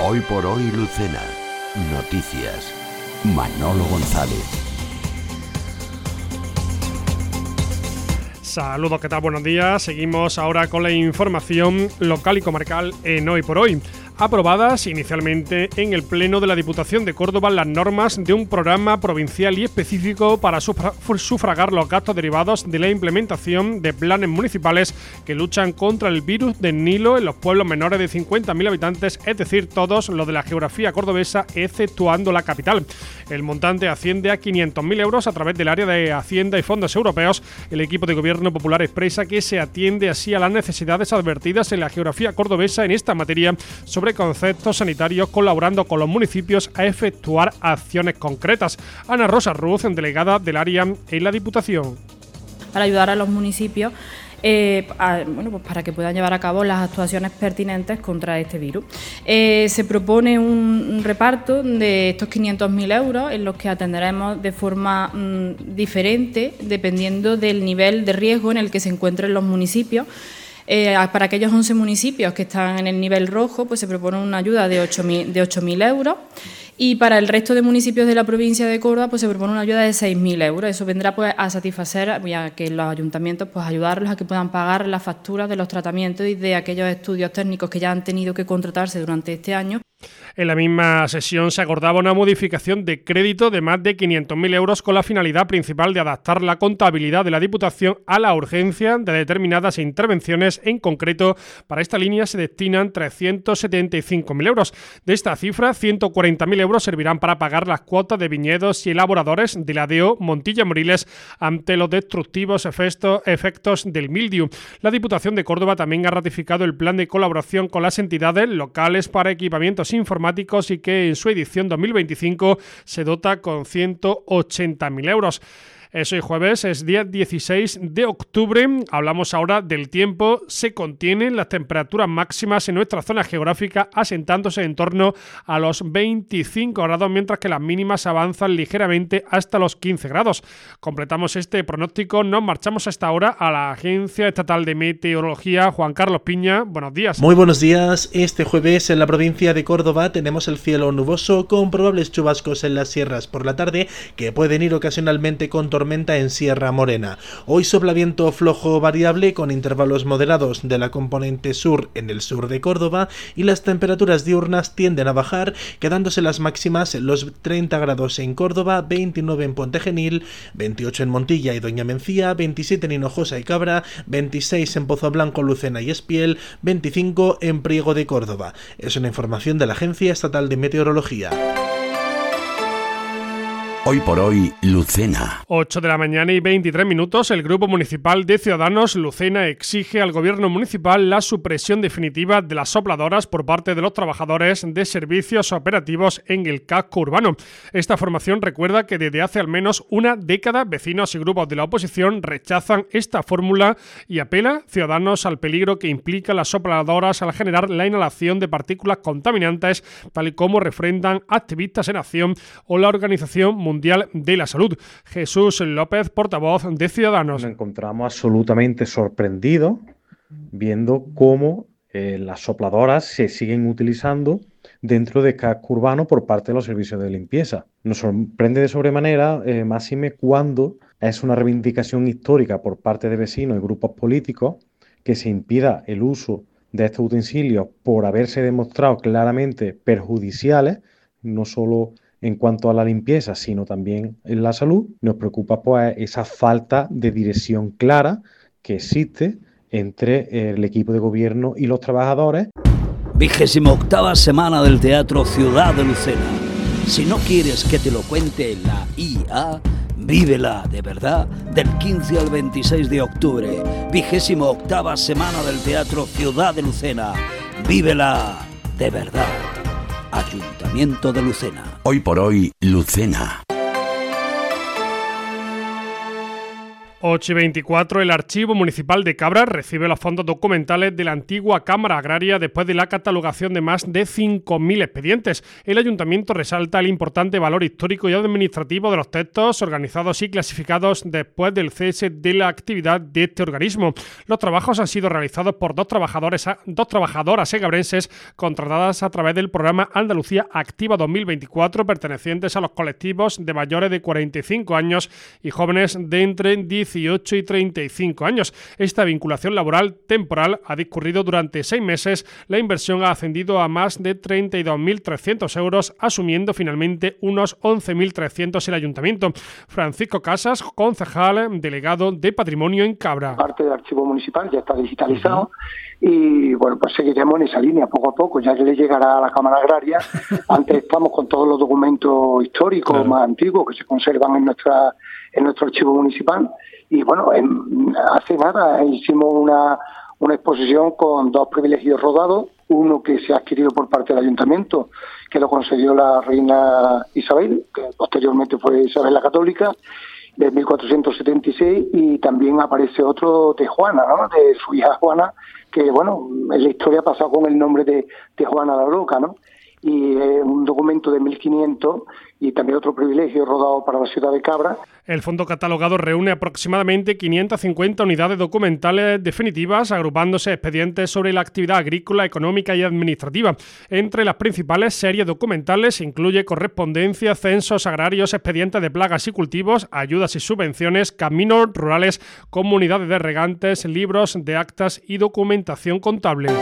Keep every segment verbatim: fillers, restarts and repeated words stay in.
Hoy por hoy Lucena. Noticias. Manolo González. Saludos, ¿qué tal? Buenos días. Seguimos ahora con la información local y comarcal en Hoy por Hoy. Aprobadas inicialmente en el Pleno de la Diputación de Córdoba las normas de un programa provincial y específico para sufragar los gastos derivados de la implementación de planes municipales que luchan contra el virus del Nilo en los pueblos menores de cincuenta mil habitantes, es decir, todos los de la geografía cordobesa, exceptuando la capital. El montante asciende a quinientos mil euros a través del área de Hacienda y fondos europeos. El equipo de Gobierno Popular expresa que se atiende así a las necesidades advertidas en la geografía cordobesa en esta materia sobre conceptos sanitarios, colaborando con los municipios a efectuar acciones concretas. Ana Rosa Ruz, delegada del área en la Diputación. Para ayudar a los municipios Eh, a, bueno, pues para que puedan llevar a cabo las actuaciones pertinentes contra este virus. Eh, se propone un, un reparto de estos quinientos mil euros en los que atenderemos de forma mmm, diferente dependiendo del nivel de riesgo en el que se encuentren los municipios. Eh, para aquellos once municipios que están en el nivel rojo, pues se propone una ayuda de ocho mil euros. Y para el resto de municipios de la provincia de Córdoba, pues se propone una ayuda de seis mil euros. Eso vendrá pues a satisfacer, a que los ayuntamientos pues ayudarlos a que puedan pagar las facturas de los tratamientos y de aquellos estudios técnicos que ya han tenido que contratarse durante este año. En la misma sesión se acordaba una modificación de crédito de más de quinientos mil euros con la finalidad principal de adaptar la contabilidad de la Diputación a la urgencia de determinadas intervenciones. En concreto, para esta línea se destinan trescientos setenta y cinco mil euros. De esta cifra, ciento cuarenta mil euros servirán para pagar las cuotas de viñedos y elaboradores de la D O Montilla Moriles ante los destructivos efectos, efectos del mildiu. La Diputación de Córdoba también ha ratificado el plan de colaboración con las entidades locales para equipamientos informáticos y que en su edición dos mil veinticinco se dota con ciento ochenta mil euros. Es hoy jueves, es día dieciséis de octubre. Hablamos ahora del tiempo. Se contienen las temperaturas máximas en nuestra zona geográfica, asentándose en torno a los veinticinco grados, mientras que las mínimas avanzan ligeramente hasta los quince grados. Completamos este pronóstico. Nos marchamos hasta ahora a la Agencia Estatal de Meteorología. Juan Carlos Piña, buenos días. Muy buenos días. Este jueves en la provincia de Córdoba tenemos el cielo nuboso con probables chubascos en las sierras por la tarde que pueden ir ocasionalmente con tormentas tormenta en Sierra Morena. Hoy sopla viento flojo variable con intervalos moderados de la componente sur en el sur de Córdoba y las temperaturas diurnas tienden a bajar, quedándose las máximas en los treinta grados en Córdoba, veintinueve en Pontegenil, veintiocho en Montilla y Doña Mencía, veintisiete en Hinojosa y Cabra, veintiséis en Pozoblanco, Lucena y Espiel, veinticinco en Priego de Córdoba. Es una información de la Agencia Estatal de Meteorología. Hoy por hoy, Lucena. ocho de la mañana y veintitrés minutos. El Grupo Municipal de Ciudadanos Lucena exige al Gobierno Municipal la supresión definitiva de las sopladoras por parte de los trabajadores de servicios operativos en el casco urbano. Esta formación recuerda que desde hace al menos una década vecinos y grupos de la oposición rechazan esta fórmula y apela Ciudadanos al peligro que implica las sopladoras al generar la inhalación de partículas contaminantes, tal y como refrendan activistas en acción o la Organización Mundial Mundial de la Salud. Jesús López, portavoz de Ciudadanos. Nos encontramos absolutamente sorprendidos viendo cómo eh, las sopladoras se siguen utilizando dentro de casco urbano por parte de los servicios de limpieza. Nos sorprende de sobremanera, eh, máxime cuando es una reivindicación histórica por parte de vecinos y grupos políticos que se impida el uso de estos utensilios por haberse demostrado claramente perjudiciales, no solo en cuanto a la limpieza, sino también en la salud. Nos preocupa pues esa falta de dirección clara que existe entre el equipo de gobierno y los trabajadores. Vigésima octava semana del Teatro Ciudad de Lucena. Si no quieres que te lo cuente la I A, vívela de verdad del quince al veintiséis de octubre. Vigésima octava semana del Teatro Ciudad de Lucena. Vívela de verdad. Ayuntamiento de Lucena. Hoy por hoy, Lucena. ocho y veinticuatro, el Archivo Municipal de Cabra recibe los fondos documentales de la antigua Cámara Agraria después de la catalogación de más de cinco mil expedientes. El Ayuntamiento resalta el importante valor histórico y administrativo de los textos organizados y clasificados después del cese de la actividad de este organismo. Los trabajos han sido realizados por dos, trabajadores, dos trabajadoras segabrenses contratadas a través del programa Andalucía Activa dos mil veinticuatro, pertenecientes a los colectivos de mayores de cuarenta y cinco años y jóvenes de entre dieciocho y treinta y cinco años. Esta vinculación laboral temporal ha discurrido durante seis meses. La inversión ha ascendido a más de treinta y dos mil trescientos euros, asumiendo finalmente unos once mil trescientos el Ayuntamiento. Francisco Casas, concejal delegado de Patrimonio en Cabra. Parte del archivo municipal ya está digitalizado. Uh-huh. Y bueno, pues seguiremos en esa línea poco a poco, ya que le llegará a la Cámara Agraria. Antes estamos con todos los documentos históricos claro. más antiguos que se conservan en nuestra en nuestro archivo municipal. Y bueno, en, hace nada hicimos una, una exposición con dos privilegios rodados, uno que se ha adquirido por parte del Ayuntamiento, que lo concedió la reina Isabel, que posteriormente fue Isabel la Católica, de mil cuatrocientos setenta y seis, y también aparece otro de Juana, ¿no? De su hija Juana, que bueno, en la historia ha pasado con el nombre de, de Juana la Loca, ¿no? Y eh, un documento de mil quinientos y también otro privilegio rodado para la ciudad de Cabra. El fondo catalogado reúne aproximadamente quinientas cincuenta unidades documentales definitivas, agrupándose expedientes sobre la actividad agrícola, económica y administrativa. Entre las principales series documentales incluye correspondencia, censos agrarios, expedientes de plagas y cultivos, ayudas y subvenciones, caminos rurales, comunidades de regantes, libros de actas y documentación contable.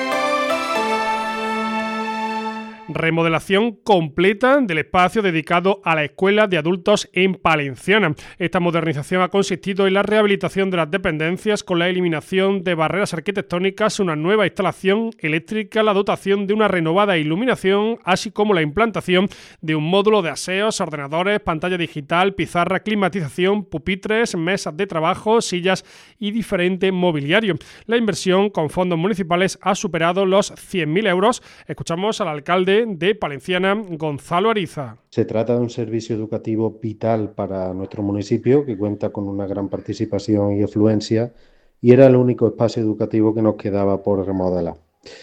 Remodelación completa del espacio dedicado a la Escuela de Adultos en Palenciana. Esta modernización ha consistido en la rehabilitación de las dependencias con la eliminación de barreras arquitectónicas, una nueva instalación eléctrica, la dotación de una renovada iluminación, así como la implantación de un módulo de aseos, ordenadores, pantalla digital, pizarra, climatización, pupitres, mesas de trabajo, sillas y diferente mobiliario. La inversión con fondos municipales ha superado los cien mil euros. Escuchamos al alcalde de Palenciana, Gonzalo Ariza. Se trata de un servicio educativo vital para nuestro municipio, que cuenta con una gran participación y afluencia, y era el único espacio educativo que nos quedaba por remodelar.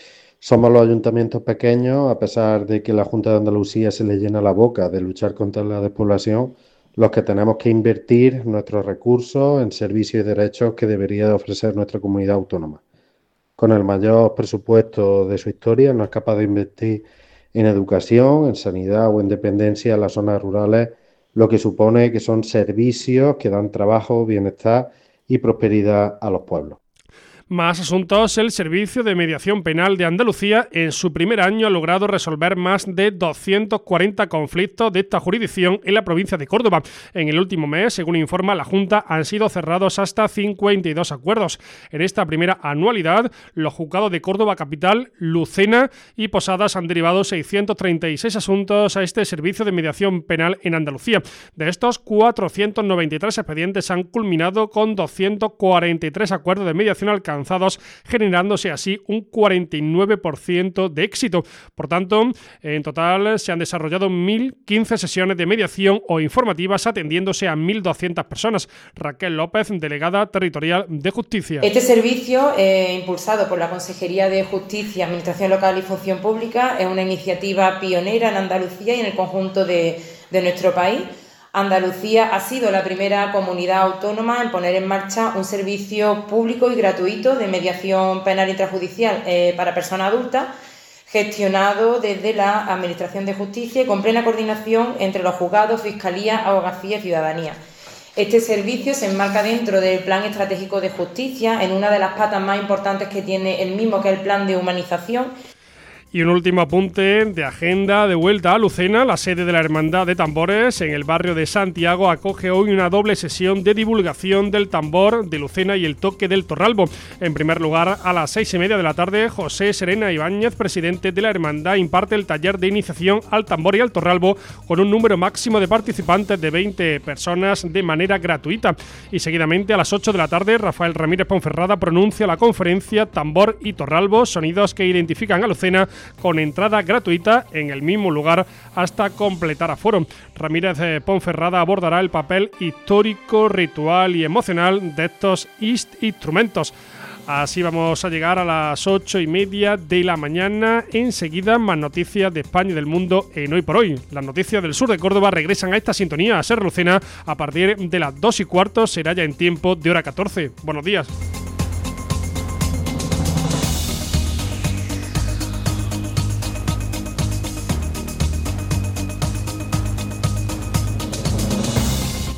Somos los ayuntamientos pequeños, a pesar de que la Junta de Andalucía se le llena la boca de luchar contra la despoblación, los que tenemos que invertir nuestros recursos en servicios y derechos que debería de ofrecer nuestra comunidad autónoma. Con el mayor presupuesto de su historia, no es capaz de invertir en educación, en sanidad o en dependencia en las zonas rurales, lo que supone que son servicios que dan trabajo, bienestar y prosperidad a los pueblos. Más asuntos. El Servicio de Mediación Penal de Andalucía en su primer año ha logrado resolver más de doscientos cuarenta conflictos de esta jurisdicción en la provincia de Córdoba. En el último mes, según informa la Junta, han sido cerrados hasta cincuenta y dos acuerdos. En esta primera anualidad, los juzgados de Córdoba Capital, Lucena y Posadas han derivado seiscientos treinta y seis asuntos a este Servicio de Mediación Penal en Andalucía. De estos, cuatrocientos noventa y tres expedientes han culminado con doscientos cuarenta y tres acuerdos de mediación alcanzados, generándose así un cuarenta y nueve por ciento de éxito. Por tanto, en total se han desarrollado mil quince sesiones de mediación o informativas atendiéndose a mil doscientas personas. Raquel López, delegada territorial de Justicia. Este servicio, eh, impulsado por la Consejería de Justicia, Administración Local y Función Pública, es una iniciativa pionera en Andalucía y en el conjunto de, de nuestro país. Andalucía ha sido la primera comunidad autónoma en poner en marcha un servicio público y gratuito de mediación penal intrajudicial eh, para personas adultas, gestionado desde la Administración de Justicia y con plena coordinación entre los juzgados, Fiscalía, Abogacía y Ciudadanía. Este servicio se enmarca dentro del Plan Estratégico de Justicia, en una de las patas más importantes que tiene el mismo, que es el Plan de Humanización. Y un último apunte de agenda de vuelta a Lucena. La sede de la Hermandad de Tambores en el barrio de Santiago acoge hoy una doble sesión de divulgación del tambor de Lucena y el toque del Torralbo. En primer lugar, a las seis y media de la tarde, José Serena Ibáñez, presidente de la Hermandad, imparte el taller de iniciación al tambor y al Torralbo con un número máximo de participantes de veinte personas de manera gratuita. Y seguidamente, a las ocho de la tarde, Rafael Ramírez Ponferrada pronuncia la conferencia Tambor y Torralbo, sonidos que identifican a Lucena, con entrada gratuita en el mismo lugar hasta completar aforo. Ramírez Ponferrada abordará el papel histórico, ritual y emocional de estos instrumentos. Así vamos a llegar a las ocho y media de la mañana. Enseguida, más noticias de España y del mundo en Hoy por Hoy. Las noticias del sur de Córdoba regresan a esta sintonía, a Ser Lucena, a partir de las dos y cuarto. Será ya en tiempo de hora catorce. Buenos días.